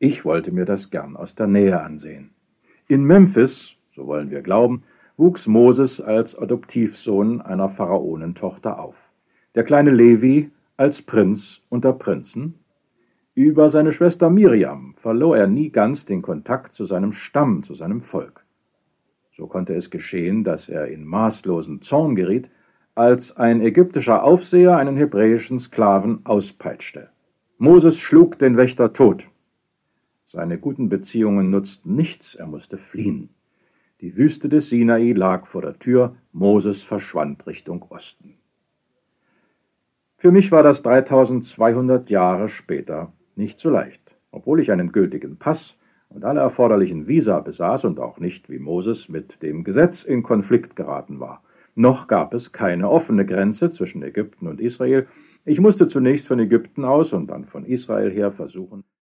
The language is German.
Ich wollte mir das gern aus der Nähe ansehen. In Memphis, so wollen wir glauben, wuchs Moses als Adoptivsohn einer Pharaonentochter auf. Der kleine Levi als Prinz unter Prinzen. Über seine Schwester Miriam verlor er nie ganz den Kontakt zu seinem Stamm, zu seinem Volk. So konnte es geschehen, dass er in maßlosen Zorn geriet, als ein ägyptischer Aufseher einen hebräischen Sklaven auspeitschte. Moses schlug den Wächter tot. Seine guten Beziehungen nutzten nichts, er musste fliehen. Die Wüste des Sinai lag vor der Tür, Moses verschwand Richtung Osten. Für mich war das 3200 Jahre später nicht so leicht, obwohl ich einen gültigen Pass und alle erforderlichen Visa besaß und auch nicht, wie Moses, mit dem Gesetz in Konflikt geraten war. Noch gab es keine offene Grenze zwischen Ägypten und Israel. Ich musste zunächst von Ägypten aus und dann von Israel her versuchen,